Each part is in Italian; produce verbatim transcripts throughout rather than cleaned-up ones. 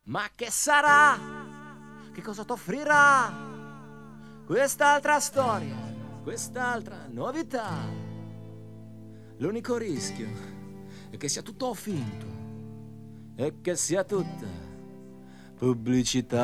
Ma che sarà? Che cosa t'offrirà quest'altra storia, quest'altra novità? L'unico rischio è che sia tutto finto e che sia tutta pubblicità.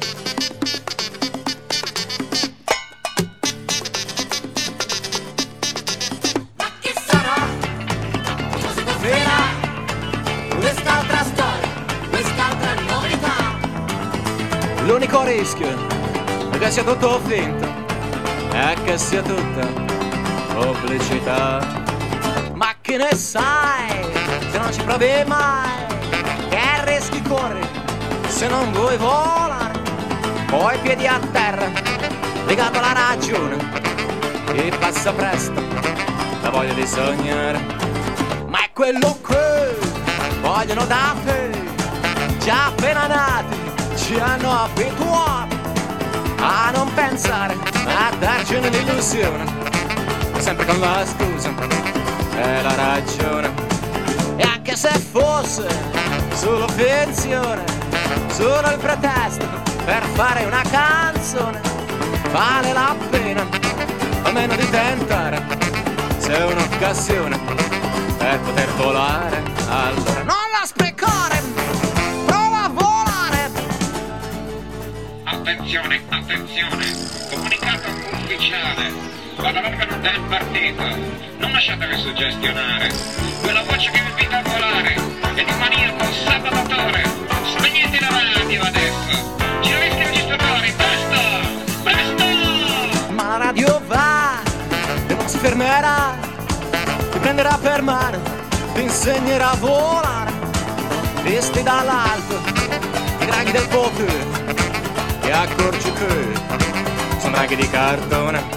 Ma che sarà? Che cosa t'offrirà quest'altra storia, quest'altra novità? L'unico rischio è che sia tutto finto e che sia tutta pubblicità. Ma che ne sai se non ci provi mai? Che rischi corri se non vuoi volare? Poi piedi a terra, legato alla ragione, e passa presto la voglia di sognare. Ma è quello che vogliono da te, già appena nati ci hanno abituato a non pensare, a darci un'illusione, sempre con la scusa e la ragione. E anche se fosse solo finzione, solo il pretesto per fare una canzone, vale la pena almeno di tentare, se è un'occasione per poter volare, allora non la sprecare, prova a volare. Attenzione, attenzione, comunicato ufficiale dall'organo del partito, non lasciatevi suggestionare, quella voce che vi invita a volare è di maniaco sabotatore, spegnete la radio adesso, ci rischiano gli stupori, presto, presto! Ma la radio va e non si fermerà, ti prenderà per mano, ti insegnerà a volare, visti dall'alto i draghi del potere, e accorgi che sono draghi di cartone.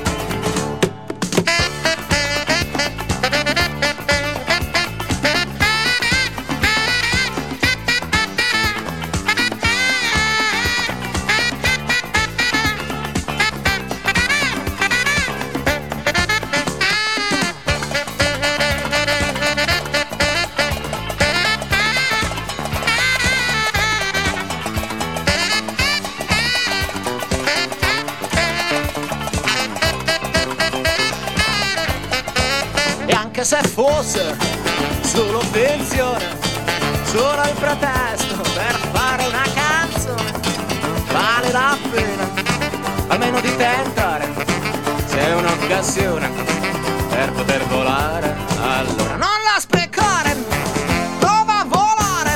Anche se fosse solo finzione, solo il pretesto per fare una canzone, vale la pena almeno di tentare, se è un'occasione per poter volare, allora non la sprecare, prova a volare.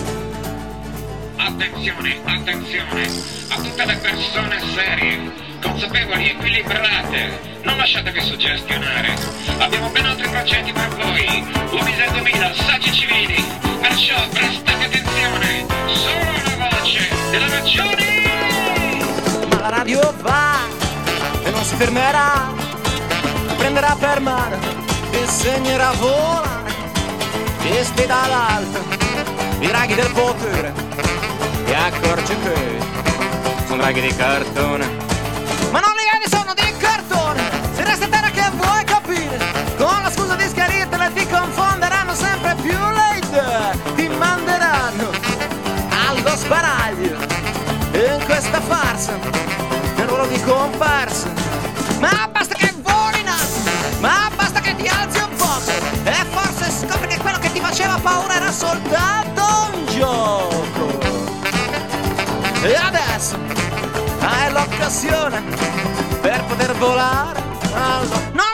Attenzione, attenzione, a tutte le persone serie, consapevoli e equilibrate, non lasciatevi suggestionare, abbiamo ben altri progetti per voi, Uomini duemila, saggi civili, perciò prestate attenzione, solo una voce della ragione! Ma la radio va e non si fermerà, ti prenderà per mano, ti insegnerà a volare, visti dall'alto i draghi del potere, e accorgi che sono draghi di cartone. Ma non li vedi, sono di cartone, se resta a terra che vuoi capire, con la scusa di schiarirtele ti confonderanno sempre più le idee, ti manderanno allo sparaglio, e in questa farsa nel ruolo di comparsa. Ma basta che voli in alto, ma basta che ti alzi un poco, e forse scopri che quello che ti faceva paura era soltanto un gioco. E adesso hai l'occasione per poter volare, allora no!